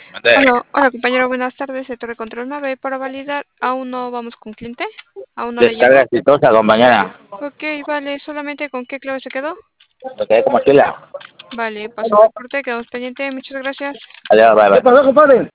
Mande. Hola compañero, buenas tardes. De Torre Control 9 para validar. Aún no vamos con cliente. Aún no le Descarga llegó. exitosa, compañera. Ok, vale. ¿Solamente con qué clave se quedó? Me quedé como chila. Vale, paso el reporte. Quedamos pendiente. Muchas gracias. Adiós, bye, bye. ¿Qué pasó, compadre?